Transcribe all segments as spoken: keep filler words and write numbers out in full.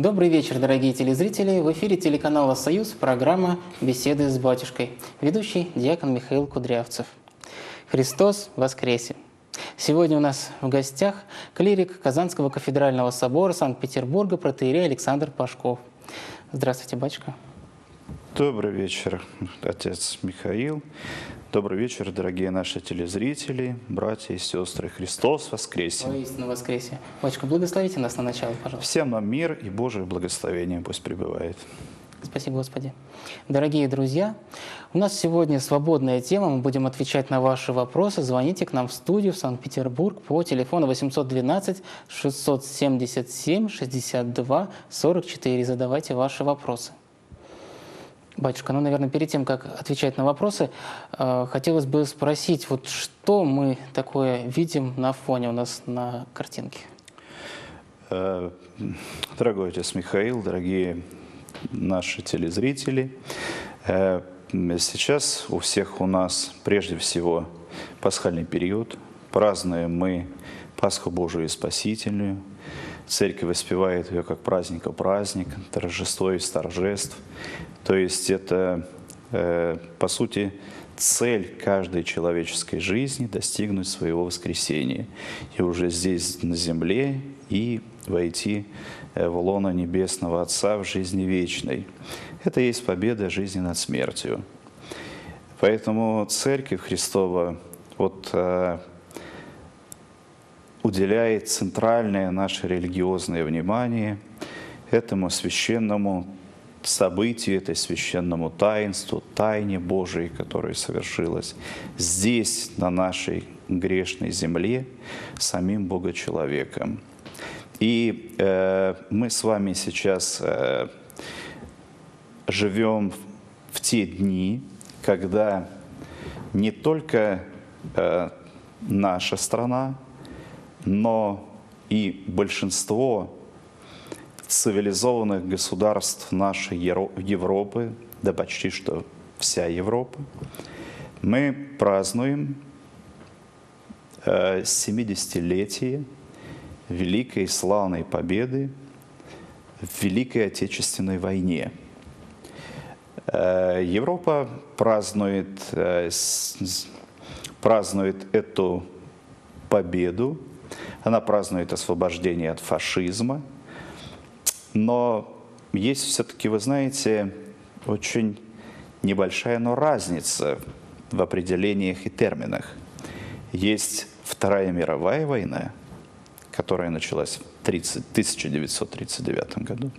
Добрый вечер, дорогие телезрители. В эфире телеканала «Союз» программа «Беседы с батюшкой». Ведущий диакон Михаил Кудрявцев. Христос воскресе! Сегодня у нас в гостях клирик Казанского кафедрального собора Санкт-Петербурга протоиерей Александр Пашков. Здравствуйте, батюшка. Добрый вечер, отец Михаил. Добрый вечер, дорогие наши телезрители, братья и сестры. Христос воскресе! Воистину воскресе! Батюшка, благословите нас на начало, пожалуйста. Всем нам мир и Божие благословение пусть пребывает. Спасибо, Господи. Дорогие друзья, у нас сегодня свободная тема, мы будем отвечать на ваши вопросы. Звоните к нам в студию в Санкт-Петербург по телефону восемьсот двенадцать шестьсот семьдесят семь шестьдесят два сорок четыре. Задавайте ваши вопросы. Батюшка, ну, наверное, перед тем, как отвечать на вопросы, э, хотелось бы спросить, вот что мы такое видим на фоне у нас на картинке? Дорогой отец Михаил, дорогие наши телезрители, сейчас у всех у нас прежде всего пасхальный период. Празднуем мы Пасху Божию и Спасительную. Церковь воспевает ее как праздника праздник, торжество из торжеств. То есть это, по сути, цель каждой человеческой жизни – достигнуть своего воскресения. И уже здесь, на земле, и войти в лоно Небесного Отца в жизни вечной. Это и есть победа жизни над смертью. Поэтому Церковь Христова вот, уделяет центральное наше религиозное внимание этому священному событию, этой священному таинству, тайне Божией, которая совершилась здесь, на нашей грешной земле, самим Богочеловеком. И э, мы с вами сейчас э, живем в те дни, когда не только э, наша страна, но и большинство цивилизованных государств нашей Европы, да почти что вся Европа, мы празднуем семидесятилетие великой славной победы в Великой Отечественной войне. Европа празднует, празднует эту победу, она празднует освобождение от фашизма, но есть все-таки, вы знаете, очень небольшая, но разница в определениях и терминах. Есть Вторая мировая война, которая началась в тысяча девятьсот тридцать девятом году.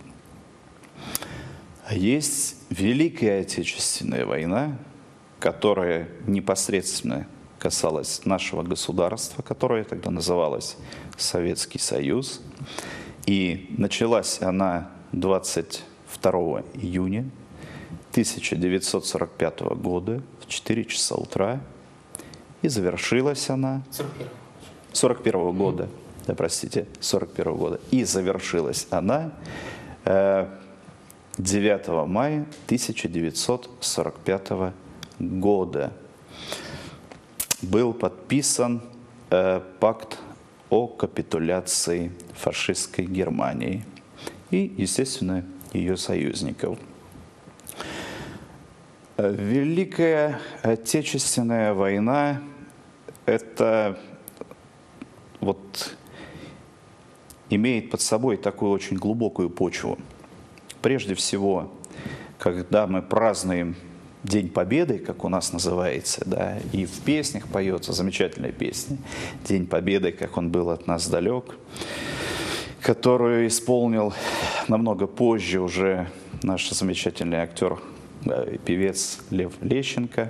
А есть Великая Отечественная война, которая непосредственно касалась нашего государства, которое тогда называлось Советский Союз. И началась она двадцать второго июня тысяча девятьсот сорок пятого года в четыре часа утра. И завершилась она... сорок первого года, да, простите, сорок первого года. И завершилась она э, девятого мая тысяча девятьсот сорок пятого года. Был подписан э, пакт о капитуляции фашистской Германии и, естественно, ее союзников. Великая Отечественная война – это вот имеет под собой такую очень глубокую почву. Прежде всего, когда мы празднуем День Победы, как у нас называется, да, и в песнях поется замечательная песня «День Победы, как он был от нас далек», которую исполнил намного позже уже наш замечательный актер и певец Лев Лещенко,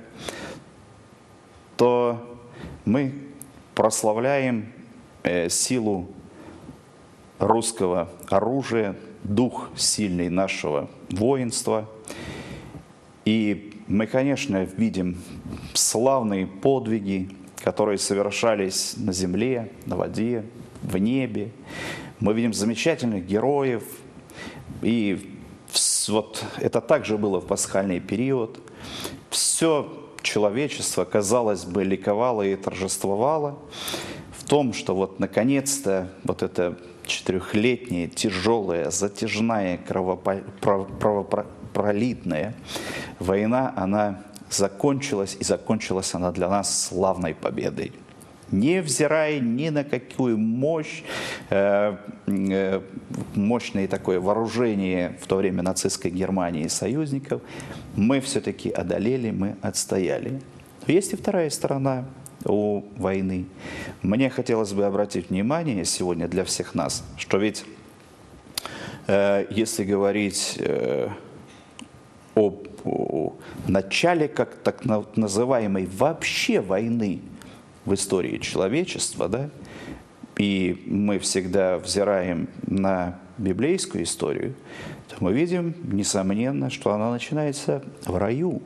то мы прославляем силу русского оружия, дух сильный нашего воинства. И мы, конечно, видим славные подвиги, которые совершались на земле, на воде, в небе. Мы видим замечательных героев. И вот это также было в пасхальный период. Все человечество, казалось бы, ликовало и торжествовало в том, что вот наконец-то вот эта четырехлетняя, тяжелая, затяжная, кровопролитная война, она закончилась, и закончилась она для нас славной победой. Невзирая ни на какую мощь, э, э, мощное такое вооружение в то время нацистской Германии и союзников, мы все-таки одолели, мы отстояли. Есть и вторая сторона у войны. Мне хотелось бы обратить внимание сегодня для всех нас, что ведь, э, если говорить э, об о начале как так называемой вообще войны в истории человечества, да, и мы всегда взираем на библейскую историю, то мы видим, несомненно, что она начинается в раю.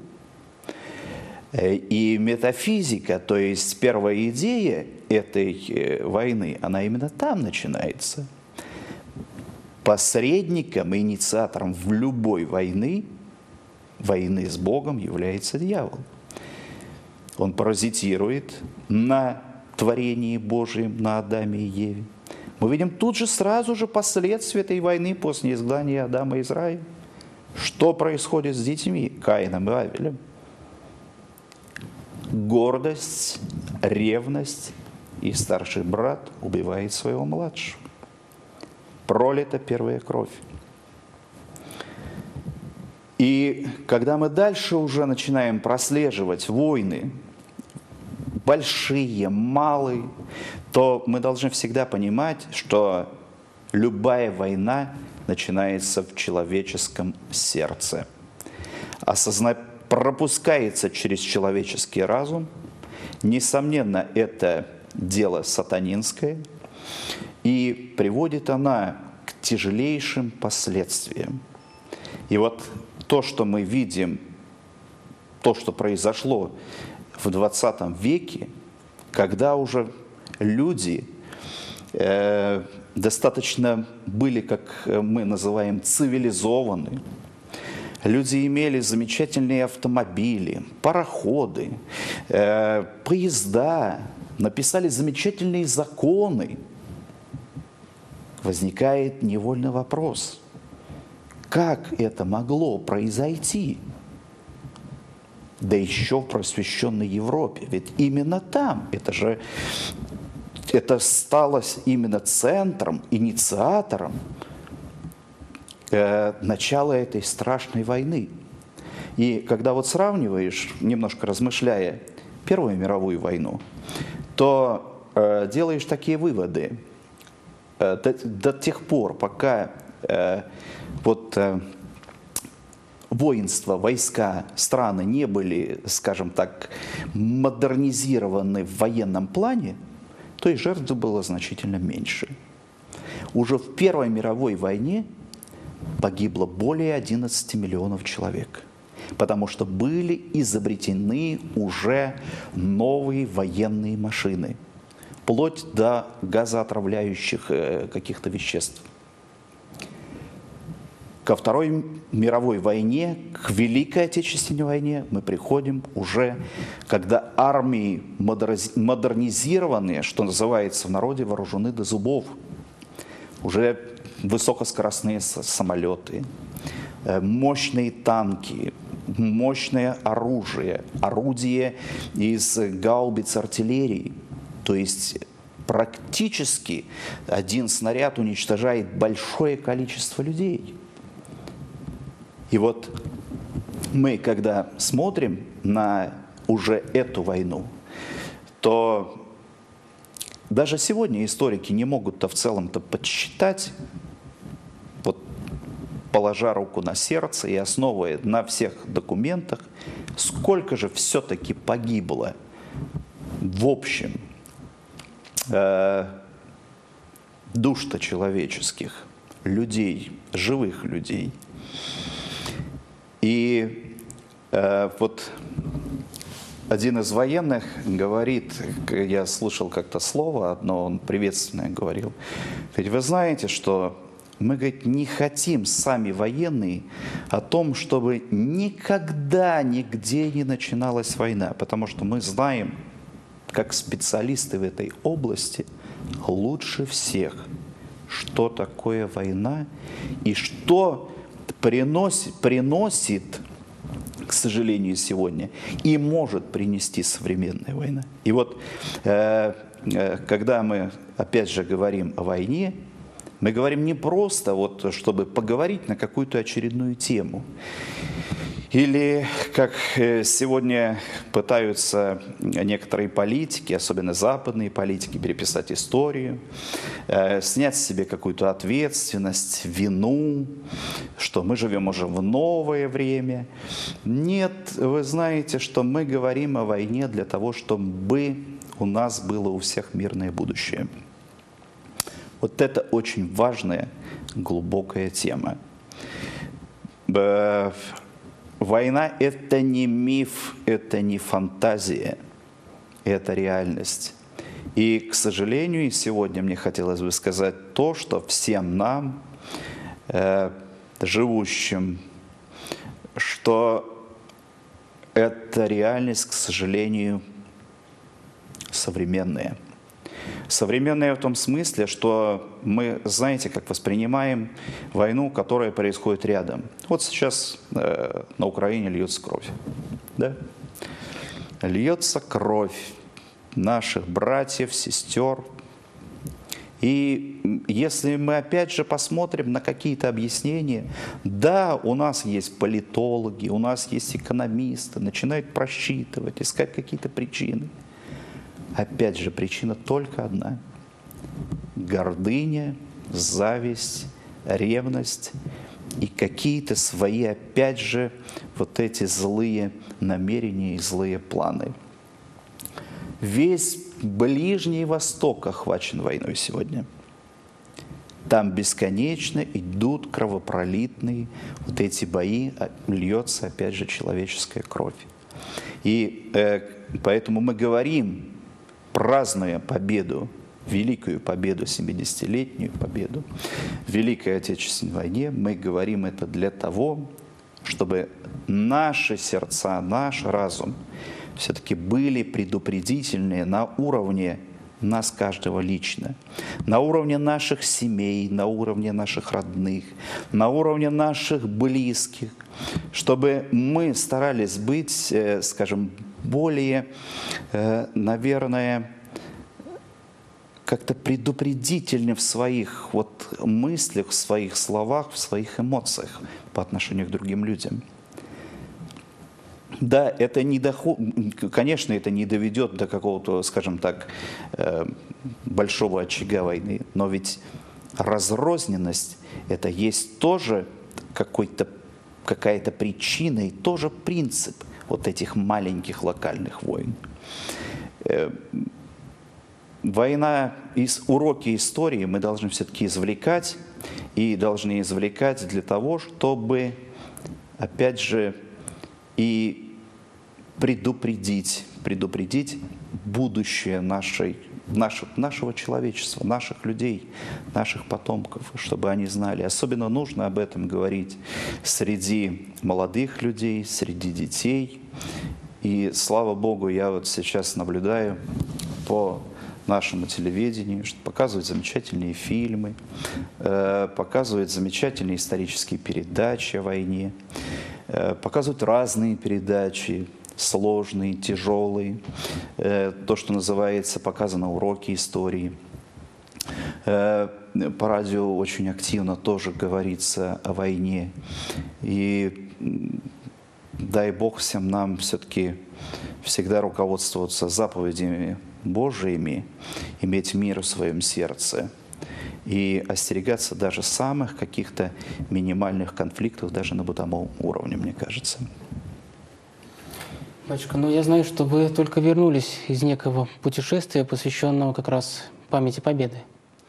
И метафизика, то есть первая идея этой войны, она именно там начинается. Посредником и инициатором в любой войны, войны с Богом, является дьявол. Он паразитирует на творении Божьем, на Адаме и Еве. Мы видим тут же сразу же последствия этой войны после изгнания Адама из рая. Что происходит с детьми Каином и Авелем? Гордость, ревность, и старший брат убивает своего младшего. Пролита первая кровь. И когда мы дальше уже начинаем прослеживать войны, большие, малые, то мы должны всегда понимать, что любая война начинается в человеческом сердце. Осозна... пропускается через человеческий разум. Несомненно, это дело сатанинское, и приводит она к тяжелейшим последствиям. И вот то, что мы видим, то, что произошло в двадцатом веке, когда уже люди э, достаточно были, как мы называем, цивилизованы, люди имели замечательные автомобили, пароходы, э, поезда, написали замечательные законы, возникает невольный вопрос: как это могло произойти? Да еще в просвещенной Европе. Ведь именно там, это же, это стало именно центром, инициатором э, начала этой страшной войны. И когда вот сравниваешь, немножко размышляя, Первую мировую войну, то э, делаешь такие выводы. Э, до, до тех пор, пока э, вот... Э, воинства, войска, страны не были, скажем так, модернизированы в военном плане, то и жертв было значительно меньше. Уже в Первой мировой войне погибло более одиннадцати миллионов человек, потому что были изобретены уже новые военные машины, вплоть до газоотравляющих каких-то веществ. Ко Второй мировой войне, к Великой Отечественной войне мы приходим уже, когда армии модернизированные, что называется в народе, вооружены до зубов. Уже высокоскоростные самолеты, мощные танки, мощное оружие, орудия из гаубиц артиллерии. То есть практически один снаряд уничтожает большое количество людей. И вот мы, когда смотрим на уже эту войну, то даже сегодня историки не могут-то в целом-то подсчитать, вот положа руку на сердце и основывая на всех документах, сколько же все-таки погибло в общем э, душ-то человеческих, людей, живых людей. И э, вот один из военных говорит, я слышал как-то слово одно, он приветственное говорил, говорит: вы знаете, что мы, говорит, не хотим сами военные о том, чтобы никогда нигде не начиналась война, потому что мы знаем, как специалисты в этой области, лучше всех, что такое война и что приносит, приносит, к сожалению, сегодня и может принести современная война. И вот э, э, когда мы опять же говорим о войне, мы говорим не просто, вот, чтобы поговорить на какую-то очередную тему. Или, как сегодня пытаются некоторые политики, особенно западные политики, переписать историю, э, снять с себя какую-то ответственность, вину, что мы живем уже в новое время. Нет, вы знаете, что мы говорим о войне для того, чтобы у нас было у всех мирное будущее. Вот это очень важная, глубокая тема. Война – это не миф, это не фантазия, это реальность. И, к сожалению, сегодня мне хотелось бы сказать то, что всем нам, э, живущим, что эта реальность, к сожалению, современная. Современная в том смысле, что мы, знаете, как воспринимаем войну, которая происходит рядом. Вот сейчас э, на Украине льется кровь. Да? Льется кровь наших братьев, сестер. И если мы опять же посмотрим на какие-то объяснения, да, у нас есть политологи, у нас есть экономисты, начинают просчитывать, искать какие-то причины. Опять же, причина только одна. Гордыня, зависть, ревность и какие-то свои, опять же, вот эти злые намерения и злые планы. Весь Ближний Восток охвачен войной сегодня. Там бесконечно идут кровопролитные вот эти бои, льется, опять же, человеческая кровь. И э, поэтому мы говорим, празднуя победу, великую победу, семидесятилетнюю победу в Великой Отечественной войне, мы говорим это для того, чтобы наши сердца, наш разум все-таки были предупредительные на уровне нас каждого лично, на уровне наших семей, на уровне наших родных, на уровне наших близких, чтобы мы старались быть, скажем, более, наверное, как-то предупредительны в своих вот мыслях, в своих словах, в своих эмоциях по отношению к другим людям. Да, это не доход... конечно, это не доведет до какого-то, скажем так, большого очага войны, но ведь разрозненность – это есть тоже какой-то, какая-то причина и тоже принцип вот этих маленьких локальных войн. Война, из, уроки истории мы должны все-таки извлекать, и должны извлекать для того, чтобы, опять же, и предупредить, предупредить будущее нашей, нашего, нашего человечества, наших людей, наших потомков, чтобы они знали. Особенно нужно об этом говорить среди молодых людей, среди детей. И слава Богу, я вот сейчас наблюдаю по нашему телевидению, что показывают замечательные фильмы, э, показывают замечательные исторические передачи о войне, э, показывают разные передачи, сложные, тяжелые, э, то, что называется, показано уроки истории. Э, по радио очень активно тоже говорится о войне. И дай Бог всем нам все-таки всегда руководствоваться заповедями Божиими, иметь мир в своем сердце и остерегаться даже самых каких-то минимальных конфликтов, даже на бытовом уровне, мне кажется. Батюшка, ну я знаю, что вы только вернулись из некого путешествия, посвященного как раз памяти Победы.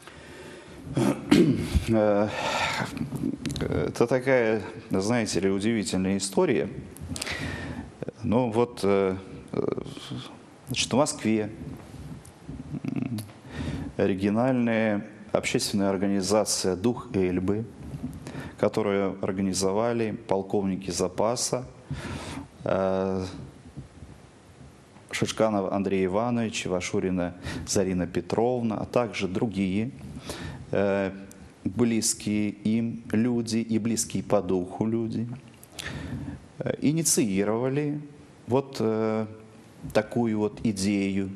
Это такая, знаете ли, удивительная история. Ну вот, значит, в Москве оригинальная общественная организация «Дух Эльбы», которую организовали полковники запаса Шишканов Андрей Иванович, Вашурина Зарина Петровна, а также другие. близкие им люди и близкие по духу люди инициировали вот э, такую вот идею.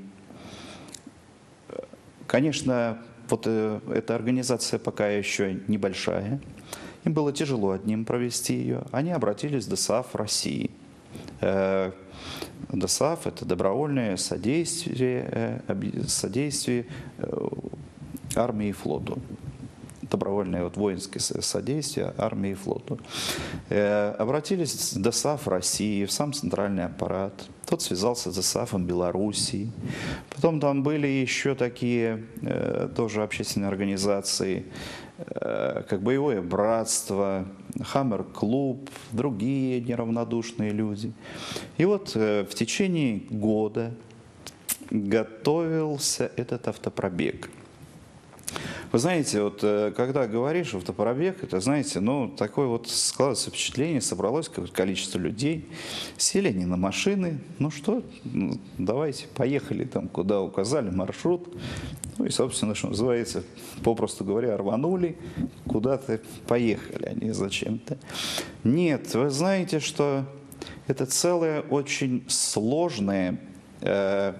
Конечно, вот э, эта организация пока еще небольшая, им было тяжело одним провести ее. Они обратились в ДОСААФ России. Э, ДОСААФ – это добровольное содействие, э, содействие э, армии и флоту. Добровольное вот воинское содействие армии и флоту. Э, обратились в ДОСААФ России, в сам центральный аппарат. Тот связался с ДОСААФом Белоруссии. Потом там были еще такие э, тоже общественные организации, э, как Боевое братство, Хаммер-клуб, другие неравнодушные люди. И вот э, в течение года готовился этот автопробег. Вы знаете, вот когда говоришь автопробег, это, знаете, ну, такое вот складывается впечатление, собралось какое-то количество людей, сели они на машины, ну что, ну, давайте, поехали там, куда указали маршрут, ну и, собственно, что называется, попросту говоря, рванули, куда-то поехали они зачем-то. Нет, вы знаете, что это целое очень сложное э,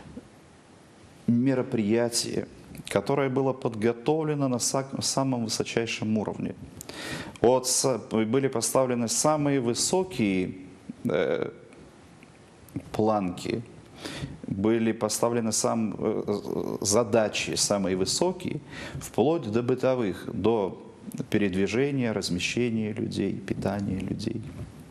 мероприятие, которое было подготовлено на самом высочайшем уровне. Вот были поставлены самые высокие э, планки, были поставлены сам, э, задачи самые высокие, вплоть до бытовых, до передвижения, размещения людей, питания людей.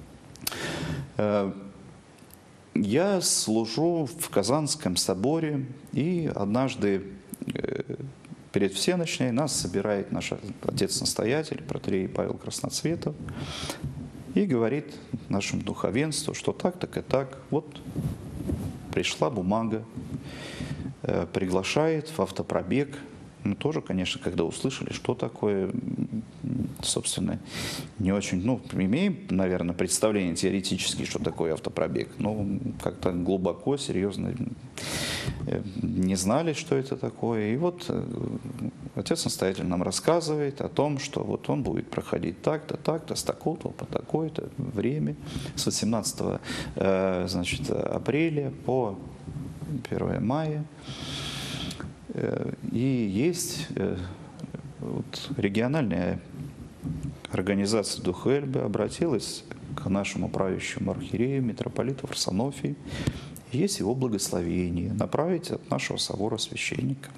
Э, я служу в Казанском соборе, и однажды перед всенощной нас собирает наш отец-настоятель, протоиерей Павел Красноцветов, и говорит нашему духовенству, что так, так и так, вот пришла бумага, приглашает в автопробег. Мы тоже, конечно, когда услышали, что такое, собственно, не очень, ну, имеем, наверное, представление теоретически, что такое автопробег, но как-то глубоко, серьезно не знали, что это такое. И вот отец-настоятель нам рассказывает о том, что вот он будет проходить так-то, так-то, с такого-то по такое-то время, с восемнадцатого значит, апреля по первое мая. И есть вот, региональная организация Духа Эльбы обратилась к нашему правящему архиерею, митрополиту Варсонофию. Есть его благословение направить от нашего собора священника.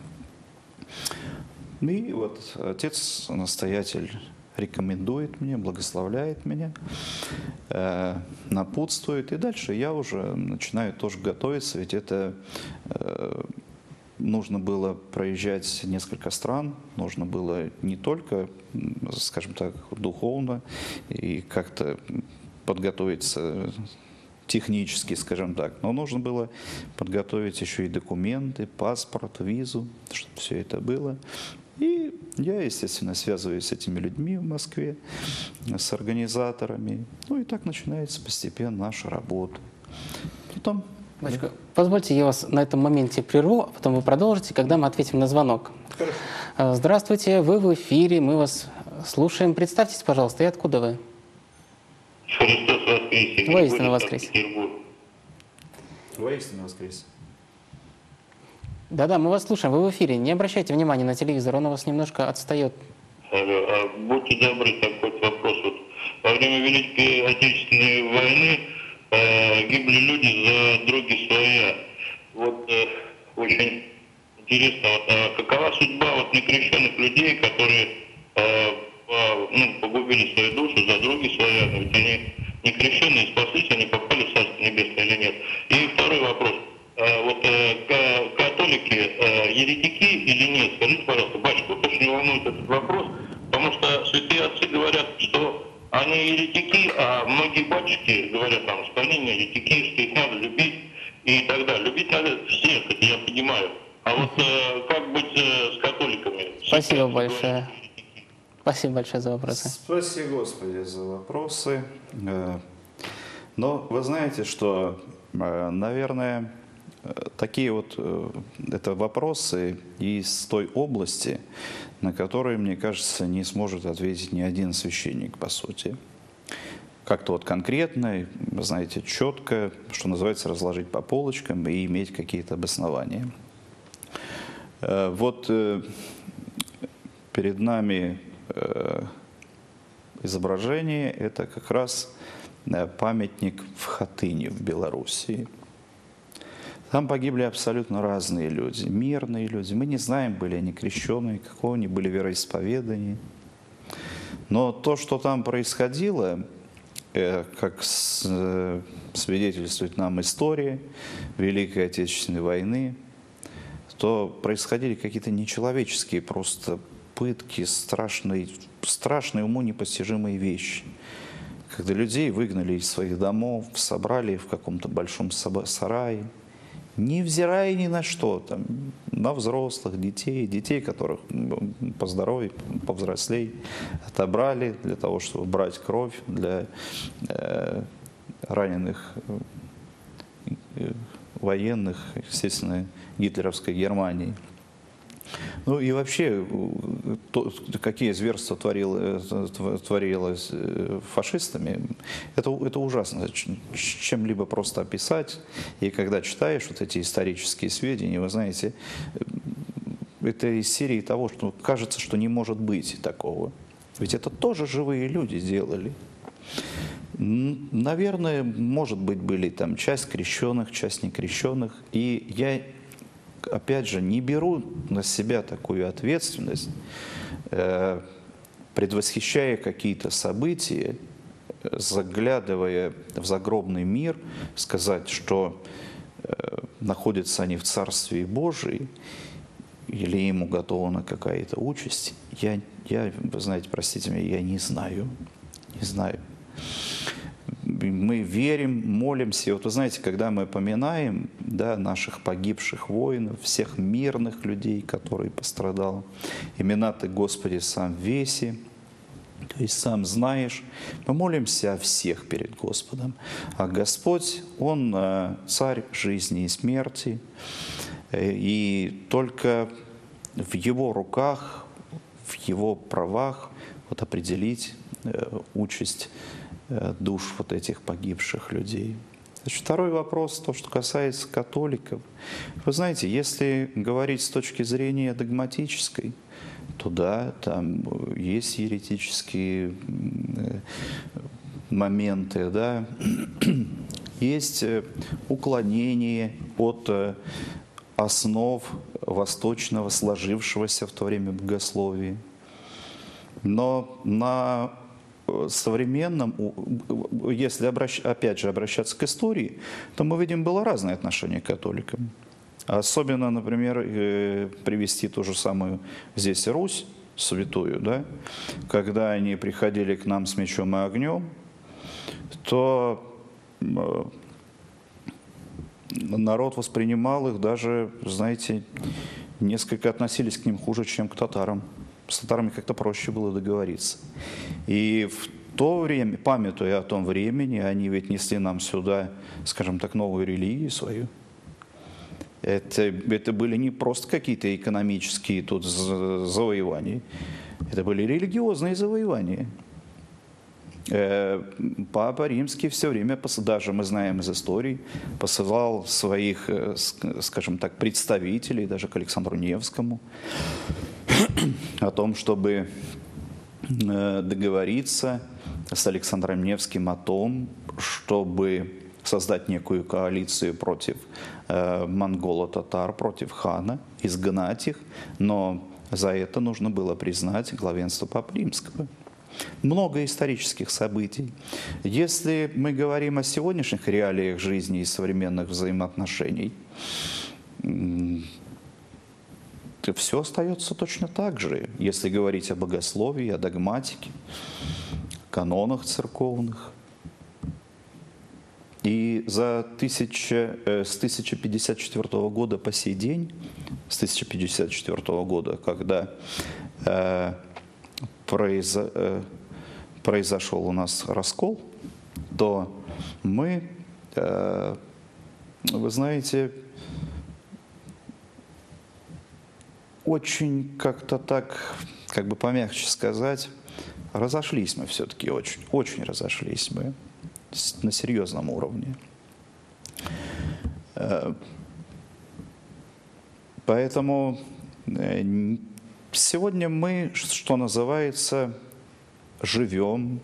И вот отец-настоятель рекомендует мне, благословляет меня, э, напутствует. И дальше я уже начинаю тоже готовиться, ведь это... Э, Нужно было проезжать несколько стран, нужно было не только, скажем так, духовно и как-то подготовиться технически, скажем так, но нужно было подготовить еще и документы, паспорт, визу, чтобы все это было. И я, естественно, связываюсь с этими людьми в Москве, с организаторами. Ну и так начинается постепенно наша работа. Потом... Батюшка, позвольте, я вас на этом моменте прерву, а потом вы продолжите, когда мы ответим на звонок. Хорошо. Здравствуйте, вы в эфире, мы вас слушаем. Представьтесь, пожалуйста, и откуда вы? Христос воскресе! Воистину воскресе! Воистину воскресе! Да-да, мы вас слушаем, вы в эфире. Не обращайте внимания на телевизор, он у вас немножко отстает. Алло, а будьте добры, такой вопрос. Вот, во время Великой Отечественной войны э, гибли люди за други своя. Вот э, очень интересно, вот, а какова судьба вот некрещенных людей, которые э, по, ну, погубили свою душу за други своя, но ведь они некрещенные, спаслись, они попали в Царство Небесное или нет? И второй вопрос. А, вот э, католики э, еретики или нет? Скажите, пожалуйста, батюшка, вот очень волнует этот вопрос, потому что святые отцы говорят, что они еретики, а многие батюшки говорят там, что они не еретики, что их надо любить и так далее. Любить надо всех, это я понимаю. А вот э, как быть э, с католиками? Спасибо большое. Спасибо большое за вопросы. Спасибо, Господи, за вопросы. Но вы знаете, что, наверное, такие вот э, это вопросы из той области, на которые, мне кажется, не сможет ответить ни один священник, по сути. Как-то вот конкретно, знаете, четко, что называется, разложить по полочкам и иметь какие-то обоснования. Э, вот э, перед нами э, изображение, это как раз памятник в Хатыне, в Белоруссии. Там погибли абсолютно разные люди, мирные люди. Мы не знаем, были они крещеные, какого они были вероисповедания. Но то, что там происходило, как свидетельствует нам история Великой Отечественной войны, то происходили какие-то нечеловеческие просто пытки, страшные, страшные уму непостижимые вещи. Когда людей выгнали из своих домов, собрали в каком-то большом сарае, невзирая ни на что, там, на взрослых, детей, детей, которых по здоровью, повзрослей, отобрали для того, чтобы брать кровь для э, раненых э, военных, естественно, гитлеровской Германии. Ну и вообще, то, какие зверства творилось, творилось фашистами, это, это ужасно, чем-либо просто описать. И когда читаешь вот эти исторические сведения, вы знаете, это из серии того, что кажется, что не может быть такого. Ведь это тоже живые люди делали. Наверное, может быть, были там часть крещенных, часть некрещенных. И я... опять же, не беру на себя такую ответственность, э, предвосхищая какие-то события, заглядывая в загробный мир, сказать, что э, находятся они в Царстве Божии, или ему готована какая-то участь, я, я, вы знаете, простите меня, я не знаю, не знаю. Мы верим, молимся. И вот вы знаете, когда мы поминаем, да, наших погибших воинов, всех мирных людей, которые пострадали, имена Ты, Господи, сам веси, то есть сам знаешь, мы молимся о всех перед Господом. А Господь, Он царь жизни и смерти, и только в Его руках, в Его правах вот определить участь душ вот этих погибших людей. Значит, второй вопрос, то, что касается католиков. Вы знаете, если говорить с точки зрения догматической, то да, там есть еретические моменты, да, есть уклонение от основ восточного, сложившегося в то время богословия. Но на современном, если обращ, опять же обращаться к истории, то мы видим, было разное отношение к католикам. Особенно, например, привести ту же самую здесь Русь святую, да, когда они приходили к нам с мечом и огнем, то народ воспринимал их даже, знаете, несколько относились к ним хуже, чем к татарам. С татарами как-то проще было договориться. И в то время, памятуя о том времени, они ведь несли нам сюда, скажем так, новую религию свою. Это, это были не просто какие-то экономические тут завоевания, это были религиозные завоевания. Папа Римский все время, даже мы знаем из истории, посылал своих, скажем так, представителей, даже к Александру Невскому, о том, чтобы договориться с Александром Невским о том, чтобы создать некую коалицию против монголо-татар, против хана, изгнать их, но за это нужно было признать главенство Папы Римского. Много исторических событий. Если мы говорим о сегодняшних реалиях жизни и современных взаимоотношений, то все остается точно так же, если говорить о богословии, о догматике, канонах церковных. И за тысяча, э, с тысяча пятьдесят четвёртого года по сей день, с тысяча пятьдесят четвёртого года, когда э, произо, э, произошел у нас раскол, то мы э, вы знаете, очень как-то так, как бы помягче сказать, разошлись мы все-таки очень, очень разошлись мы на серьезном уровне. Поэтому сегодня мы, что называется, живем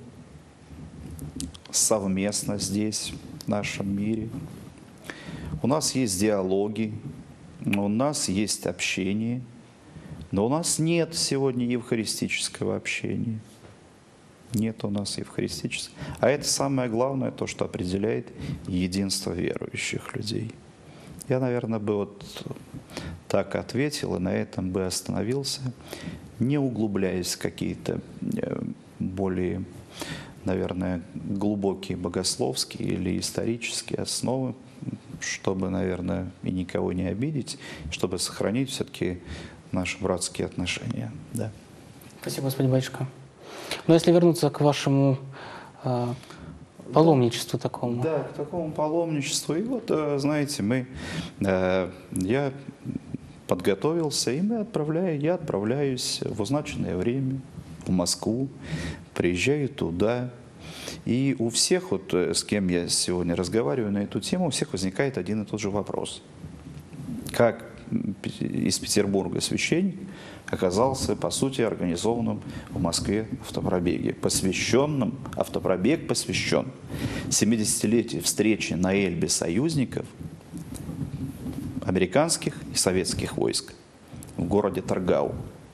совместно здесь, в нашем мире. У нас есть диалоги, у нас есть общение, но у нас нет сегодня евхаристического общения. Нет у нас евхаристического. А это самое главное, то, что определяет единство верующих людей. Я, наверное, бы вот так ответил и на этом бы остановился, не углубляясь в какие-то более, наверное, глубокие богословские или исторические основы, чтобы, наверное, и никого не обидеть, чтобы сохранить все-таки наши братские отношения. Да. Спасибо, господин батюшка. Но если вернуться к вашему э, паломничеству такому. Да, к такому паломничеству. И вот, знаете, мы, э, я подготовился, и мы отправляю, я отправляюсь в означенное время в Москву, приезжаю туда. И у всех, вот, с кем я сегодня разговариваю на эту тему, у всех возникает один и тот же вопрос. Как из Петербурга священник оказался, по сути, организованным в Москве автопробеге, посвященным, автопробег посвящен семидесятилетию встречи на Эльбе союзников американских и советских войск в городе Таргау.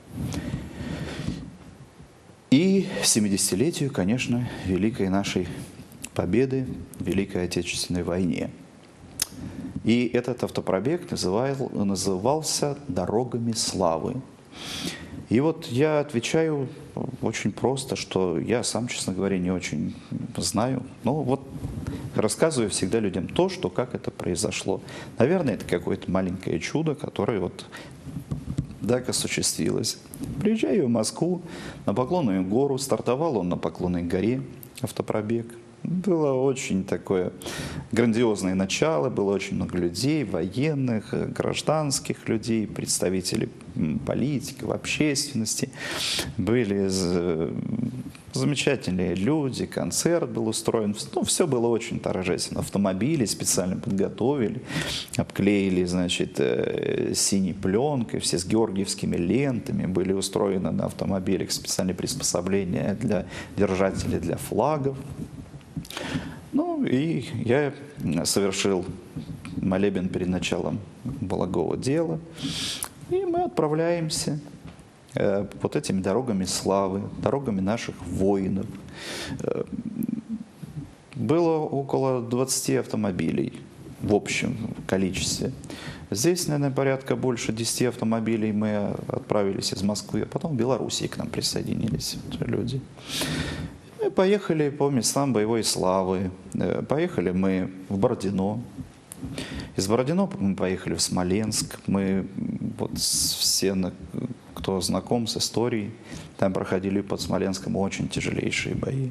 И семидесятилетию, конечно, великой нашей победы в Великой Отечественной войне. И этот автопробег называл, назывался «Дорогами славы». И вот я отвечаю очень просто, что я сам, честно говоря, не очень знаю. Но вот рассказываю всегда людям то, что как это произошло. Наверное, это какое-то маленькое чудо, которое вот так осуществилось. Приезжаю в Москву на Поклонную гору. Стартовал он на Поклонной горе, автопробег. Было очень такое грандиозное начало, было очень много людей, военных, гражданских людей, представителей политиков, общественности. Были замечательные люди, концерт был устроен. Ну, все было очень торжественно. Автомобили специально подготовили, обклеили, значит, синей пленкой, все с георгиевскими лентами. Были устроены на автомобилях специальные приспособления для держателей, для флагов. Ну и я совершил молебен перед началом благого дела. И мы отправляемся э, вот этими дорогами славы, дорогами наших воинов. Э, было около двадцати автомобилей в общем количестве. Здесь, наверное, порядка больше десяти автомобилей. Мы отправились из Москвы, а потом в Белоруссии к нам присоединились люди. Мы поехали по местам боевой славы. Поехали мы в Бородино. Из Бородино мы поехали в Смоленск. Мы, вот все, кто знаком с историей, там проходили под Смоленском очень тяжелейшие бои.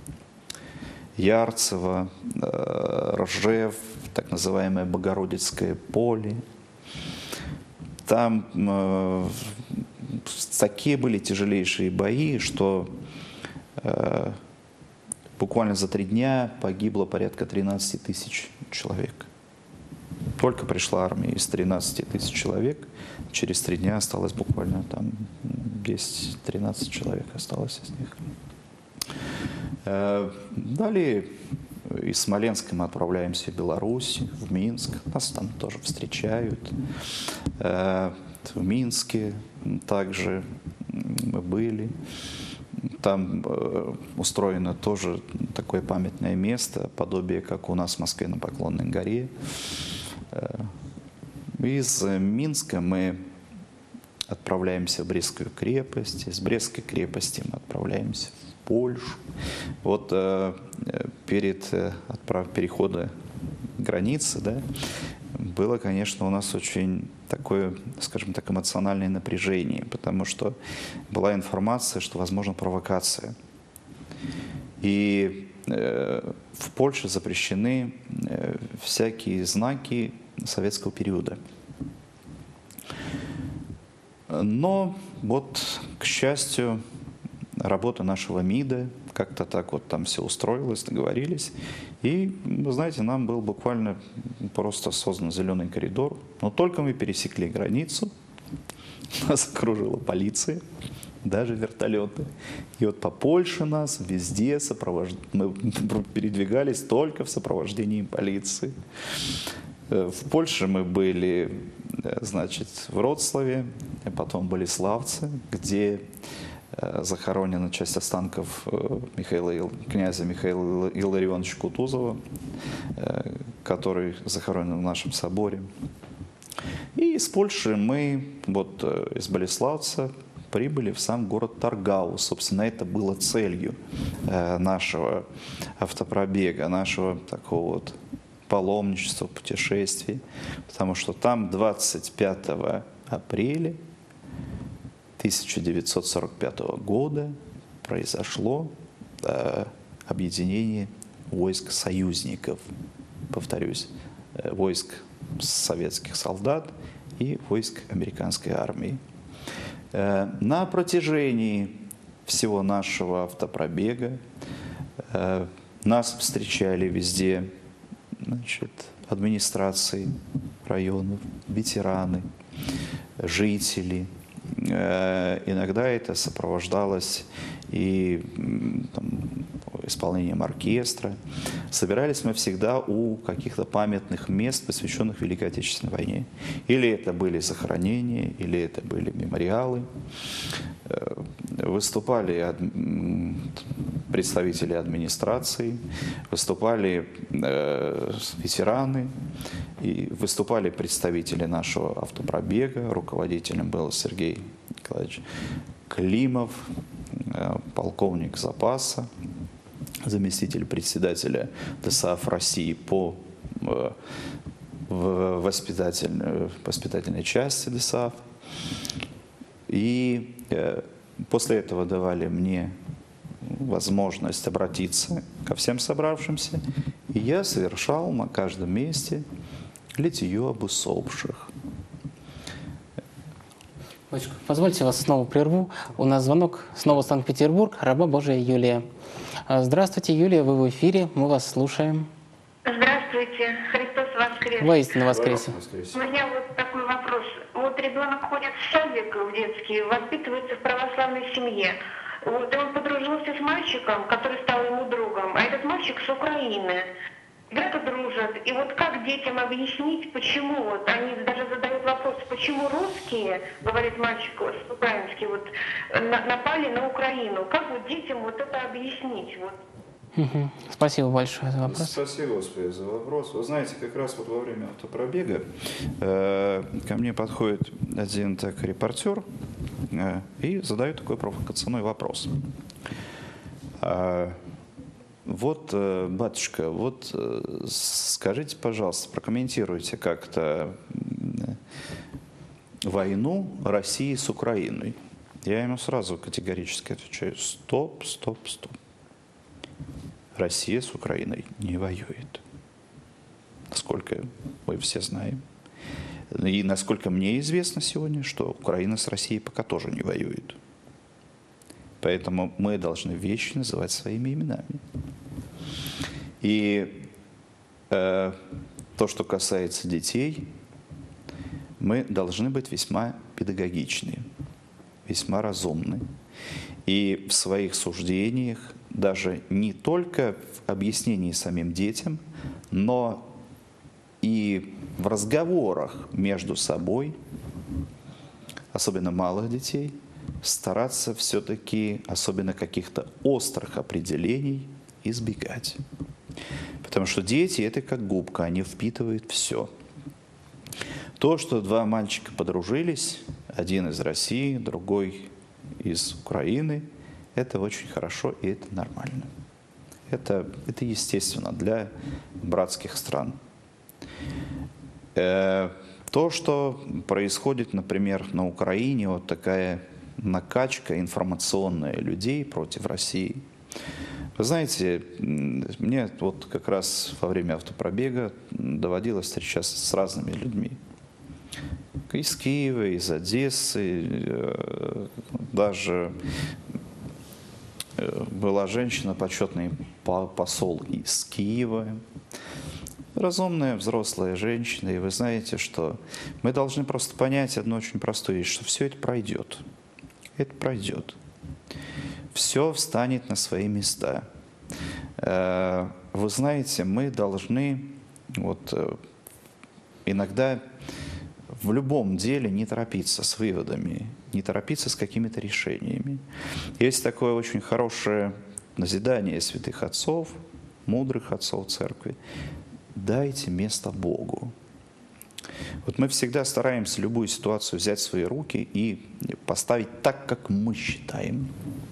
Ярцево, Ржев, так называемое Богородицкое поле. Там э, такие были тяжелейшие бои, что э, буквально за три дня погибло порядка тринадцати тысяч человек. Только пришла армия из тринадцати тысяч человек, через три дня осталось буквально там десять-тринадцать человек осталось из них. Э, далее из Смоленска мы отправляемся в Беларусь, в Минск. Нас там тоже встречают. В Минске также мы были. Там устроено тоже такое памятное место, подобие, как у нас в Москве на Поклонной горе. Из Минска мы отправляемся в Брестскую крепость. Из Брестской крепости мы отправляемся в Польшу. Вот э, перед э, отправ... переходом границы, да, было, конечно, у нас очень такое, скажем так, эмоциональное напряжение, потому что была информация, что возможна провокация. И в Польше запрещены всякие знаки советского периода. Но вот, к счастью, работа нашего МИДа, как-то так вот там все устроилось, договорились. И, вы знаете, нам был буквально просто создан зеленый коридор. Но только мы пересекли границу, нас окружила полиция, даже вертолеты. И вот по Польше нас везде сопровожд... мы передвигались только в сопровождении полиции. В Польше мы были, значит, в Вроцлаве, потом были Славцы, где захоронена часть останков Михаила, князя Михаила Илларионовича Кутузова, который захоронен в нашем соборе. И из Польши мы, вот из Болеславца, прибыли в сам город Таргау. Собственно, это было целью нашего автопробега, нашего такого вот паломничества, путешествий, потому что там двадцать пятого апреля тысяча девятьсот сорок пятого года произошло э, объединение войск союзников, повторюсь, э, войск советских солдат и войск американской армии. Э, на протяжении всего нашего автопробега э, нас встречали везде, значит, администрации районов, ветераны, жители. Иногда это сопровождалось и там, исполнением оркестра. Собирались мы всегда у каких-то памятных мест, посвященных Великой Отечественной войне. Или это были захоронения, или это были мемориалы. Выступали представители администрации, выступали ветераны, и выступали представители нашего автопробега. Руководителем был Сергей Николаевич Климов, полковник запаса, заместитель председателя ДСАФ России по воспитательной, воспитательной части ДСАФ. И после этого давали мне возможность обратиться ко всем собравшимся, и я совершал на каждом месте литье об усопших. Батюшка, позвольте вас снова прерву. У нас звонок снова Санкт-Петербург, раба Божия Юлия. Здравствуйте, Юлия, вы в эфире, мы вас слушаем. Здравствуйте, Христос воскрес. Воистину воскресе. У меня вот такой вопрос. Вот ребенок ходит в садик в детский, воспитывается в православной семье. Вот, и он подружился с мальчиком, который стал ему другом, а этот мальчик с Украины. Ребята дружат. И вот как детям объяснить, почему вот они даже задают вопрос, почему русские, говорит мальчик украинский, вот на, напали на Украину? Как вот детям вот это объяснить? Вот. Угу. Спасибо большое за вопрос. Спасибо, Господи, за вопрос. Вы знаете, как раз вот во время автопробега э, ко мне подходит один так репортер э, и задает такой провокационный вопрос. Э, вот, э, батюшка, вот э, скажите, пожалуйста, прокомментируйте как-то э, войну России с Украиной. Я ему сразу категорически отвечаю: стоп, стоп, стоп. Россия с Украиной не воюет. Насколько мы все знаем. И насколько мне известно сегодня, что Украина с Россией пока тоже не воюет. Поэтому мы должны вещи называть своими именами. И э, то, что касается детей, мы должны быть весьма педагогичны, весьма разумны. И в своих суждениях, даже не только в объяснении самим детям, но и в разговорах между собой, особенно малых детей, стараться все-таки, особенно каких-то острых определений, избегать. Потому что дети – это как губка, они впитывают все. То, что два мальчика подружились, один из России, другой из Украины, это очень хорошо и это нормально. Это, это естественно для братских стран. Э, то, что происходит, например, на Украине, вот такая накачка информационная людей против России, Вы знаете, мне вот как раз во время автопробега доводилось встречаться с разными людьми. Из Киева, из Одессы, даже была женщина, почетный посол из Киева. Разумная, взрослая женщина, и вы знаете, что мы должны просто понять одну очень простую вещь, что все это пройдет. Это пройдет. Все встанет на свои места. Вы знаете, мы должны вот иногда в любом деле не торопиться с выводами, не торопиться с какими-то решениями. Есть такое очень хорошее назидание святых отцов, мудрых отцов церкви. Дайте место Богу. Вот мы всегда стараемся любую ситуацию взять в свои руки и поставить так, как мы считаем.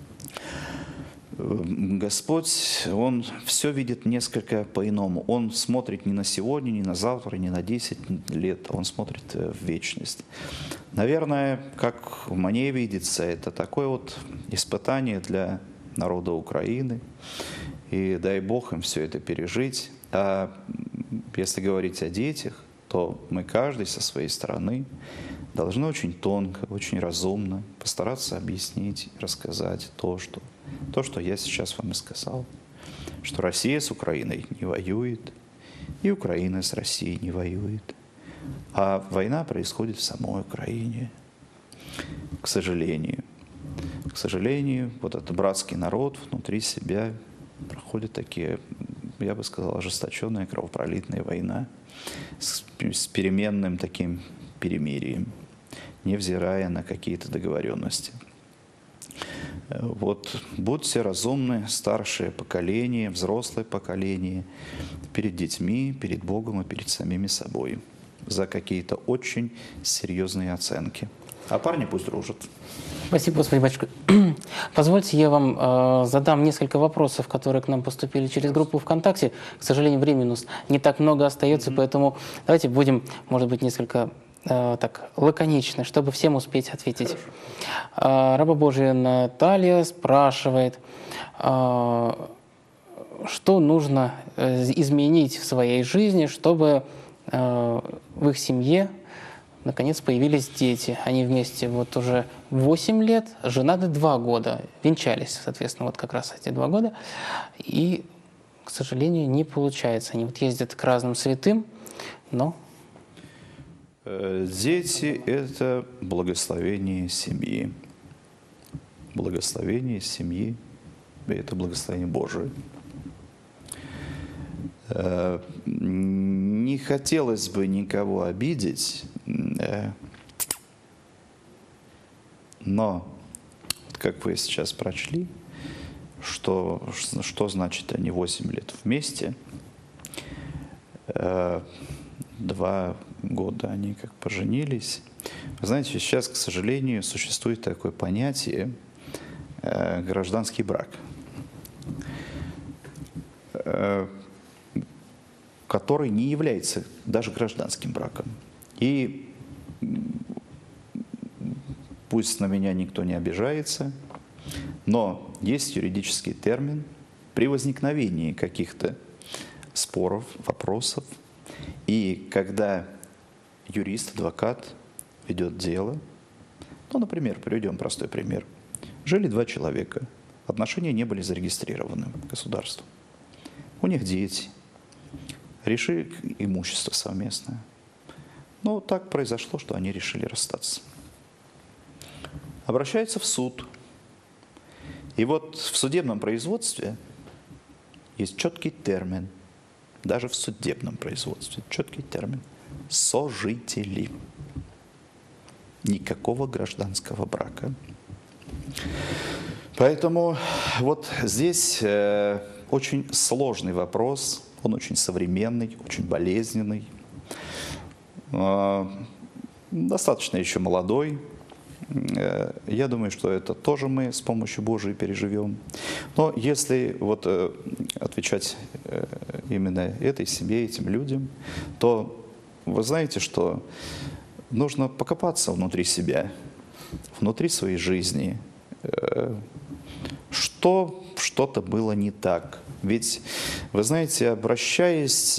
Господь, Он все видит несколько по-иному. Он смотрит не на сегодня, не на завтра, не на десять лет, Он смотрит в вечность. Наверное, как мне видится, это такое вот испытание для народа Украины. И дай Бог им все это пережить. А если говорить о детях, то мы каждый со своей стороны должны очень тонко, очень разумно постараться объяснить, рассказать то, что, то, что я сейчас вам и сказал. Что Россия с Украиной не воюет, и Украина с Россией не воюет. А война происходит в самой Украине. К сожалению. К сожалению, вот этот братский народ внутри себя проходит такие, я бы сказал, ожесточенная кровопролитная война с, с переменным таким перемирием, невзирая на какие-то договоренности. Вот будьте разумны, старшее поколение, взрослое поколение, перед детьми, перед Богом и перед самими собой за какие-то очень серьезные оценки. А парни пусть дружат. Спасибо, Господи, батюшка. Позвольте, я вам э, задам несколько вопросов, которые к нам поступили через группу ВКонтакте. К сожалению, времени у нас не так много остается, mm-hmm. поэтому давайте будем, может быть, несколько э, так лаконичны, чтобы всем успеть ответить. Э, Раба Божия Наталья спрашивает, э, что нужно э, изменить в своей жизни, чтобы э, в их семье наконец появились дети. Они вместе вот уже восемь лет, женаты два года, венчались, соответственно, вот как раз эти два года. И, к сожалению, не получается. Они вот ездят к разным святым, но... Дети – это благословение семьи. Благословение семьи – это благословение Божие. Не хотелось бы никого обидеть, но, как вы сейчас прочли, что, что значит они восемь лет вместе, два года они как поженились. Вы знаете, сейчас, к сожалению, существует такое понятие гражданский брак, который не является даже гражданским браком. И пусть на меня никто не обижается, но есть юридический термин при возникновении каких-то споров, вопросов. И когда юрист, адвокат ведет дело, ну, например, приведем простой пример. Жили два человека, отношения не были зарегистрированы государством. У них дети, решили имущество совместное. Но так произошло, что они решили расстаться. Обращаются в суд. И вот в судебном производстве есть четкий термин, даже в судебном производстве четкий термин – сожители. Никакого гражданского брака. Поэтому вот здесь э, очень сложный вопрос, он очень современный, очень болезненный. Э, достаточно еще молодой. Э, я думаю, что это тоже мы с помощью Божией переживем. Но если вот э, отвечать э, именно этой семье, этим людям, то вы знаете, что нужно покопаться внутри себя, внутри своей жизни, что что-то было не так. Ведь, вы знаете, обращаясь,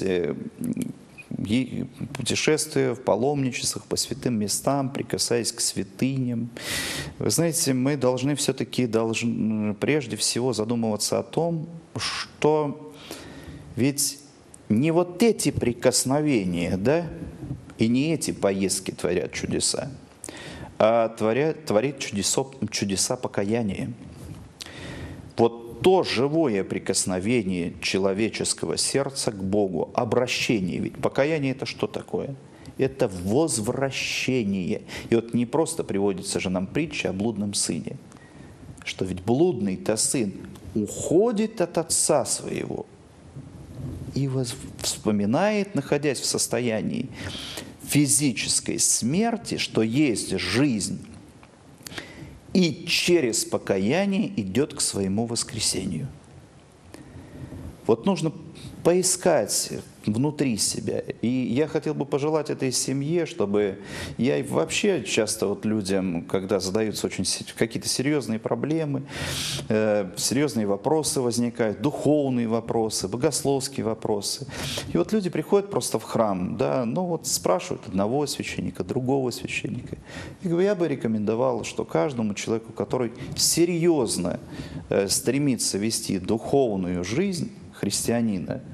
путешествуя в паломничествах по святым местам, прикасаясь к святыням, вы знаете, мы должны все-таки должны, прежде всего задумываться о том, что ведь не вот эти прикосновения, да, и не эти поездки творят чудеса, а творят, творит чудеса, чудеса покаяния. Вот то живое прикосновение человеческого сердца к Богу, обращение. Ведь покаяние – это что такое? Это возвращение. И вот не просто приводится же нам притча о блудном сыне, что ведь блудный-то сын уходит от отца своего и вспоминает, находясь в состоянии физической смерти, что есть жизнь, и через покаяние идет к своему воскресению. Вот нужно поискать внутри себя. И я хотел бы пожелать этой семье, чтобы я вообще часто вот людям, когда задаются очень какие-то серьезные проблемы, э, серьезные вопросы возникают, духовные вопросы, богословские вопросы. И вот люди приходят просто в храм, да, ну вот спрашивают одного священника, другого священника. И я бы рекомендовал, что каждому человеку, который серьезно э, стремится вести духовную жизнь христианина,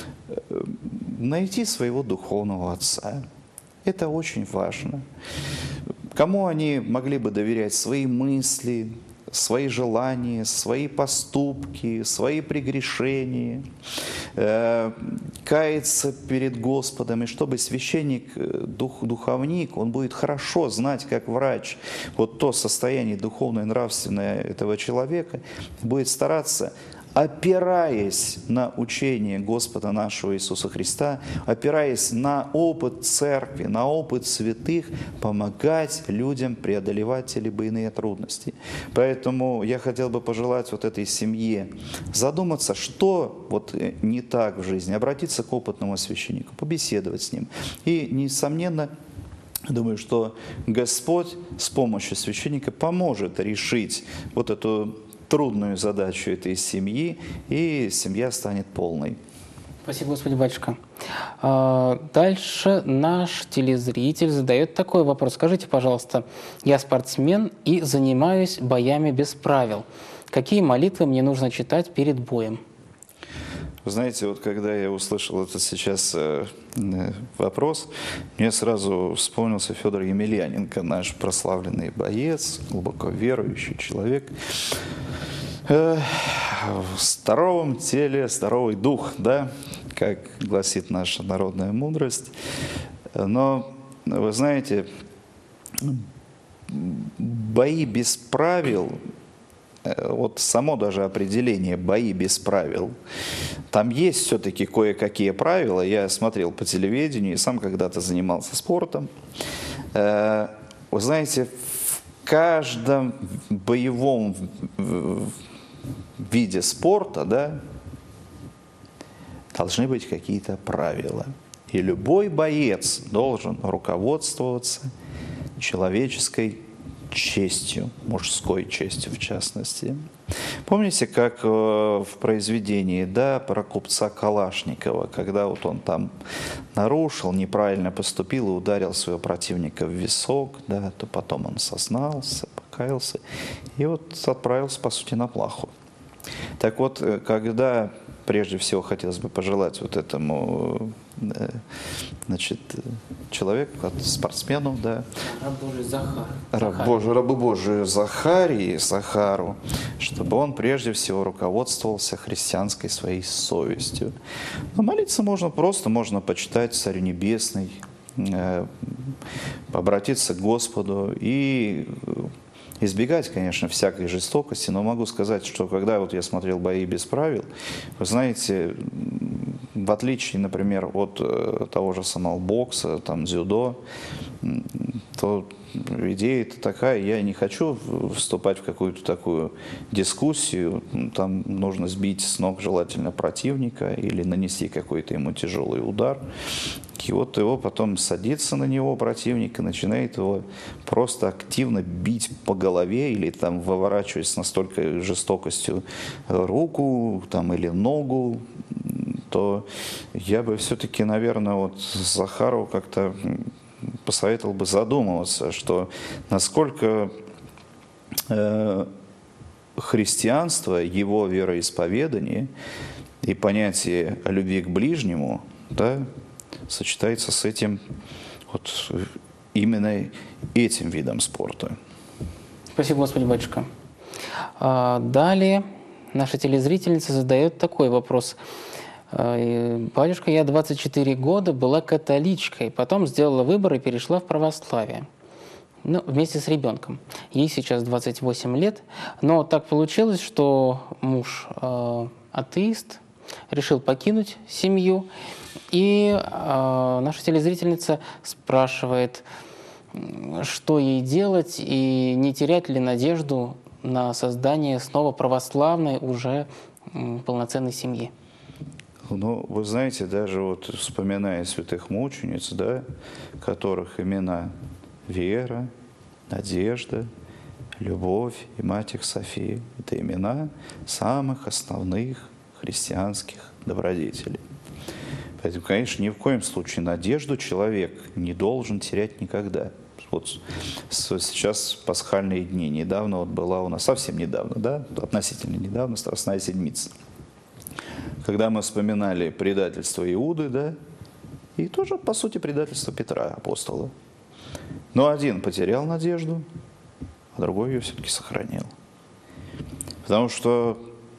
найти своего духовного отца. Это очень важно. Кому они могли бы доверять свои мысли, свои желания, свои поступки, свои прегрешения, э, каяться перед Господом, и чтобы священник, дух, духовник, он будет хорошо знать, как врач, вот то состояние духовное, нравственное этого человека, будет стараться, опираясь на учение Господа нашего Иисуса Христа, опираясь на опыт церкви, на опыт святых, помогать людям преодолевать те либо иные трудности. Поэтому я хотел бы пожелать вот этой семье задуматься, что вот не так в жизни, обратиться к опытному священнику, побеседовать с ним. И, несомненно, думаю, что Господь с помощью священника поможет решить вот эту трудную задачу этой семьи, и семья станет полной. Спасибо, Господи, батюшка. Дальше наш телезритель задает такой вопрос. Скажите, пожалуйста, я спортсмен и занимаюсь боями без правил. Какие молитвы мне нужно читать перед боем? Вы знаете, вот когда я услышал этот сейчас э, вопрос, мне сразу вспомнился Федор Емельяненко, наш прославленный боец, глубоко верующий человек. Э, в здоровом теле здоровый дух, да, как гласит наша народная мудрость. Но, вы знаете, бои без правил, вот само даже определение «бои без правил», там есть все-таки кое-какие правила. Я смотрел по телевидению и сам когда-то занимался спортом. Вы знаете, в каждом боевом виде спорта, да, должны быть какие-то правила. И любой боец должен руководствоваться человеческой честью, мужской честью в частности. Помните, как в произведении, да, про купца Калашникова, когда вот он там нарушил, неправильно поступил и ударил своего противника в висок, да, то потом он сознался, покаялся и вот отправился, по сути, на плаху. Так вот, когда, прежде всего, хотелось бы пожелать вот этому, значит, человеку, спортсмену, да, Раб Божий Захар. Раб Божий, рабу Божию Захарии, Захару, чтобы он прежде всего руководствовался христианской своей совестью. Но молиться можно просто, можно почитать Царю Небесный, обратиться к Господу и избегать, конечно, всякой жестокости, но могу сказать, что когда вот я смотрел «Бои без правил», вы знаете, в отличие, например, от того же самого бокса, там, дзюдо, то идея-то такая, я не хочу вступать в какую-то такую дискуссию, там нужно сбить с ног желательно противника или нанести какой-то ему тяжелый удар, и вот его потом садится на него противник и начинает его просто активно бить по голове или там выворачивать с настолько жестокостью руку там, или ногу, то я бы все-таки, наверное, вот Захару как-то посоветовал бы задумываться, что насколько э, христианство, его вероисповедание и понятие о любви к ближнему, да, сочетается с этим, вот именно этим видом спорта. Спасибо, Господи, батюшка. А, далее наша телезрительница задает такой вопрос. Батюшка, я двадцать четыре года была католичкой, потом сделала выбор и перешла в православие. Ну, вместе с ребенком. Ей сейчас двадцать восемь лет. Но так получилось, что муж э, атеист, решил покинуть семью. И э, наша телезрительница спрашивает, что ей делать и не терять ли надежду на создание снова православной, уже э, полноценной семьи. Ну, вы знаете, даже вот вспоминая святых мучениц, да, которых имена Вера, Надежда, Любовь и Мать их София, это имена самых основных христианских добродетелей. Поэтому, конечно, ни в коем случае надежду человек не должен терять никогда. Вот сейчас пасхальные дни, недавно вот была у нас, совсем недавно, да, относительно недавно, Страстная Седмица. Когда мы вспоминали предательство Иуды, да, и тоже, по сути, предательство Петра, апостола. Но один потерял надежду, а другой ее все-таки сохранил. Потому что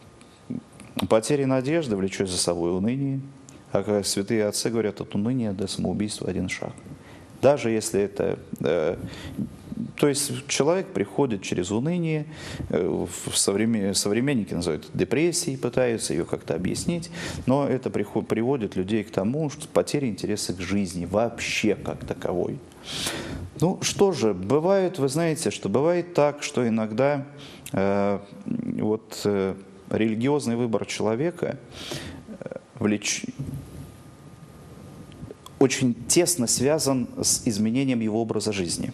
потеря надежды влечет за собой уныние, а как святые отцы говорят, от уныния до самоубийства один шаг. Даже если это... Э, то есть человек приходит через уныние, э, современ, современники называют это депрессией, пытаются ее как-то объяснить, но это приход, приводит людей к тому, что потеря интереса к жизни вообще как таковой. Ну что же, бывает, вы знаете, что бывает так, что иногда э, вот, э, религиозный выбор человека влеч... очень тесно связан с изменением его образа жизни.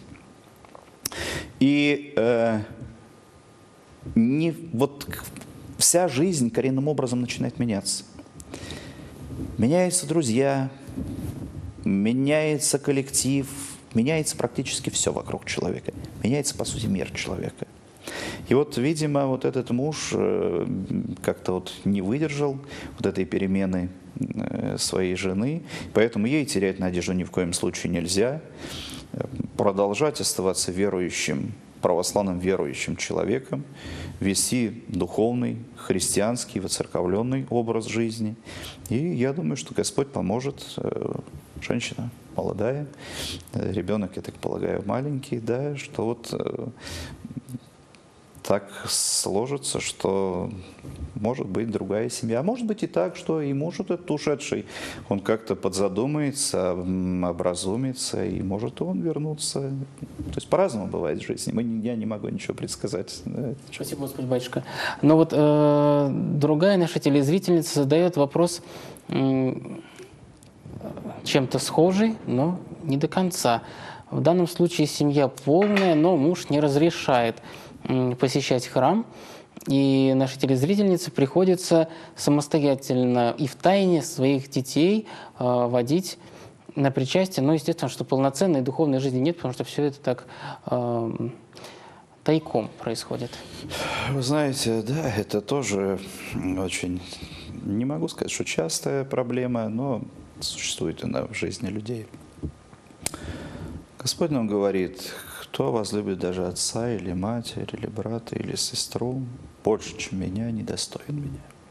И э, не, вот вся жизнь коренным образом начинает меняться. Меняются друзья, меняется коллектив, меняется практически все вокруг человека. Меняется, по сути, мир человека. И вот, видимо, вот этот муж э, как-то вот не выдержал вот этой перемены э, своей жены, поэтому ей терять надежду ни в коем случае нельзя. Продолжать оставаться верующим, православным верующим человеком, вести духовный, христианский, воцерковленный образ жизни. И я думаю, что Господь поможет. Женщина молодая, ребенок, я так полагаю, маленький, да, что вот так сложится, что может быть другая семья. А может быть и так, что и может этот ушедший, он как-то подзадумается, образумится, и может он вернуться. То есть по-разному бывает в жизни. Мы, я не могу ничего предсказать. Спасибо, Господи, батюшка. Но вот э, другая наша телезрительница задает вопрос э, чем-то схожий, но не до конца. В данном случае семья полная, но муж не разрешает посещать храм, и нашей телезрительнице приходится самостоятельно и в тайне своих детей э, водить на причастие. Но, естественно, что полноценной духовной жизни нет, потому что все это так э, тайком происходит. Вы знаете, да, это тоже очень, не могу сказать, что частая проблема, но существует она в жизни людей. Господь нам говорит: кто возлюбит даже отца или матерь, или брата, или сестру больше, чем меня, недостоин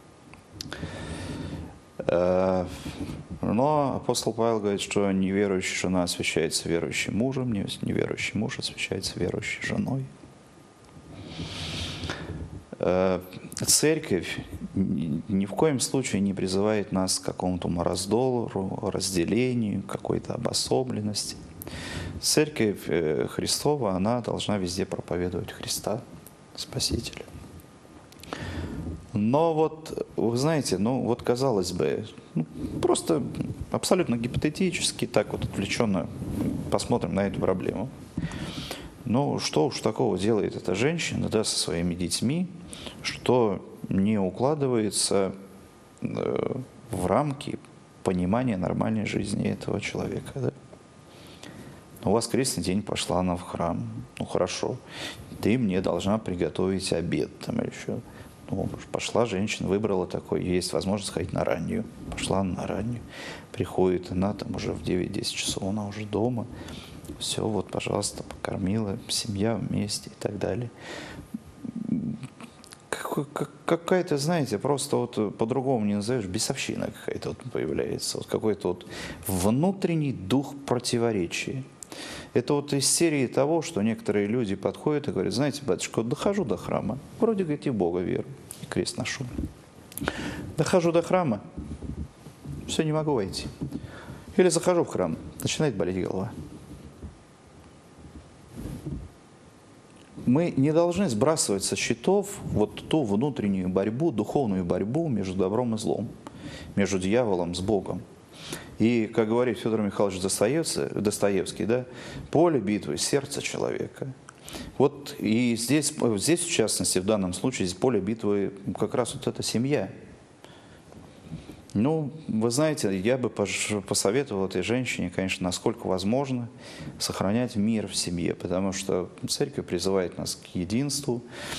меня. Но апостол Павел говорит, что неверующая жена освящается верующим мужем, неверующий муж освящается верующей женой. церковь ни в коем случае не призывает нас к какому-то раздору, разделению, какой-то обособленности. Церковь Христова, она должна везде проповедовать Христа, Спасителя. Но вот, вы знаете, ну вот казалось бы, ну, просто абсолютно гипотетически, так вот отвлеченно посмотрим на эту проблему. Ну, что уж такого делает эта женщина, да, со своими детьми, что не укладывается э, в рамки понимания нормальной жизни этого человека, да? У вас крестный день, пошла она в храм. Ну, хорошо. Ты мне должна приготовить обед там или еще. Ну, пошла женщина, выбрала такой, есть возможность ходить на раннюю. Пошла она на раннюю. Приходит она, там уже в девять-десять часов, она уже дома. Все, вот, пожалуйста, покормила, семья вместе и так далее. Какая-то, знаете, просто вот по-другому не назовешь, бесовщина какая-то вот появляется. Вот какой-то вот внутренний дух противоречия. Это вот из серии того, что некоторые люди подходят и говорят: знаете, батюшка, вот дохожу до храма, вроде, говорит, и в Бога верю, и крест ношу. Дохожу до храма, все, не могу войти. Или захожу в храм, начинает болеть голова. Мы не должны сбрасывать со счетов вот ту внутреннюю борьбу, духовную борьбу между добром и злом, между дьяволом с Богом. И, как говорит Федор Михайлович Достоевский, Достоевский, да, поле битвы – сердце человека. Вот и здесь, здесь, в частности, в данном случае, здесь поле битвы как раз вот эта семья. Ну, вы знаете, я бы посоветовал этой женщине, конечно, насколько возможно, сохранять мир в семье, потому что церковь призывает нас к единству.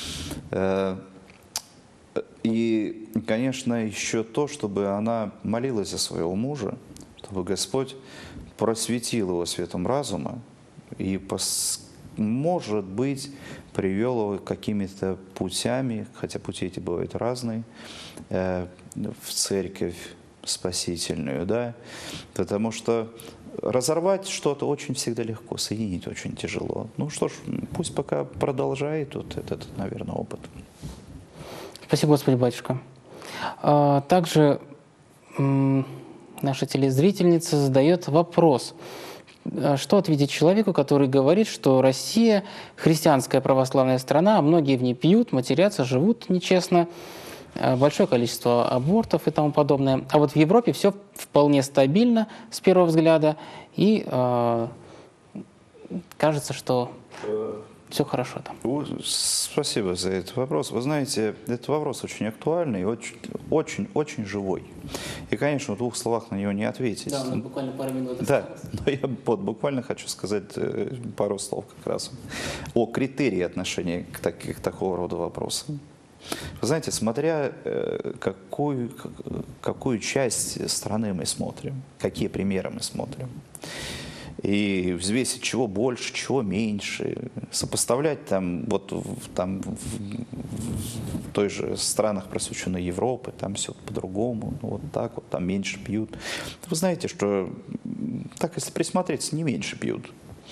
И, конечно, еще то, чтобы она молилась за своего мужа, чтобы Господь просветил его светом разума и, может быть, привел его какими-то путями, хотя пути эти бывают разные, в церковь спасительную, да, потому что разорвать что-то очень всегда легко, соединить очень тяжело. Ну что ж, пусть пока продолжает вот этот, наверное, опыт. Спасибо, Господи, батюшка. Также наша телезрительница задает вопрос. Что ответить человеку, который говорит, что Россия христианская православная страна, а многие в ней пьют, матерятся, живут нечестно, большое количество абортов и тому подобное. А вот в Европе все вполне стабильно с первого взгляда, и э, кажется, что все хорошо там. Спасибо за этот вопрос. Вы знаете, этот вопрос очень актуальный и очень, очень, очень живой. И, конечно, в двух словах на него не ответить. Да, у нас буквально пару минут осталось. Да, но я вот буквально хочу сказать пару слов как раз о критерии отношения к, так, к такого рода вопросам. Вы знаете, смотря какую, какую часть страны мы смотрим, какие примеры мы смотрим, и взвесить, чего больше, чего меньше, сопоставлять там, вот там, в, в той же странах просвещенной Европы, там все по-другому, ну, вот так вот, там меньше пьют. Вы знаете, что так, если присмотреться, не меньше пьют.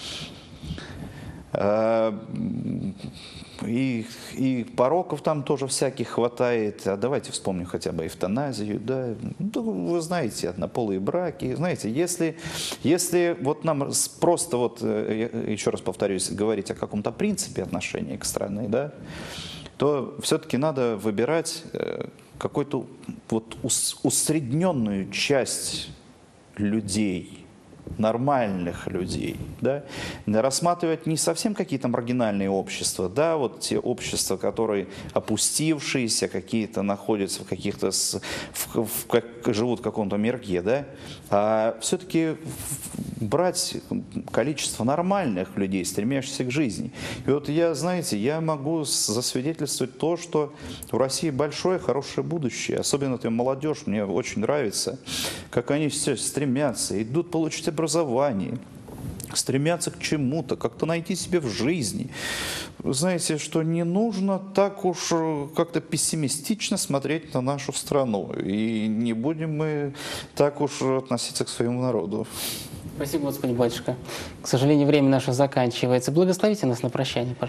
И, и пороков там тоже всяких хватает. А давайте вспомним хотя бы эвтаназию, да. Ну, вы знаете, однополые браки. Знаете, если, если вот нам просто, вот, еще раз повторюсь, говорить о каком-то принципе отношения к стране, да, то все-таки надо выбирать какую-то вот усредненную часть людей, нормальных людей, да, рассматривать не совсем какие-то маргинальные общества, да, вот те общества, которые опустившиеся, какие-то находятся в каких-то, в, в, как, живут в каком-то мирке, да, а все-таки брать количество нормальных людей, стремящихся к жизни. И вот я, знаете, я могу засвидетельствовать то, что в России большое, хорошее будущее, особенно эта молодежь, мне очень нравится, как они все стремятся, идут получить образование, стремятся к чему-то, как-то найти себя в жизни. Вы знаете, что не нужно так уж как-то пессимистично смотреть на нашу страну. И не будем мы так уж относиться к своему народу. Спасибо, Господи, батюшка. К сожалению, время наше заканчивается. Благословите нас на прощание, пожалуйста.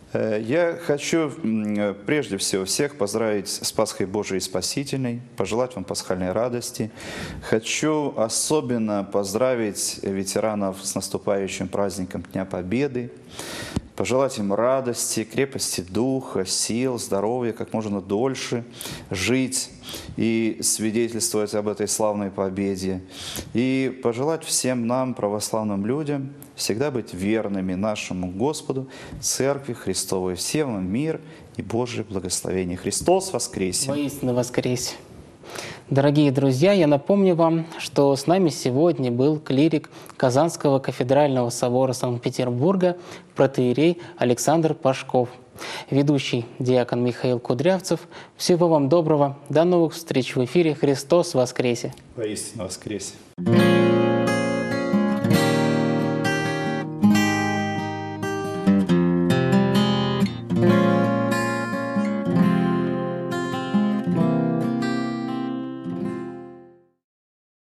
Я хочу прежде всего всех поздравить с Пасхой Божией Спасительной, пожелать вам пасхальной радости. Хочу особенно поздравить ветеранов с наступающим праздником Дня Победы, пожелать им радости, крепости духа, сил, здоровья, как можно дольше жить и свидетельствовать об этой славной победе. И пожелать всем нам, православным людям, всегда быть верными нашему Господу, Церкви Христовой. Всем вам мир и Божие благословение. Христос воскресе! Воистину воскресе! Дорогие друзья, я напомню вам, что с нами сегодня был клирик Казанского кафедрального собора Санкт-Петербурга, протоиерей Александр Пашков, ведущий диакон Михаил Кудрявцев. Всего вам доброго, до новых встреч в эфире. Христос воскресе! Воистину воскресе!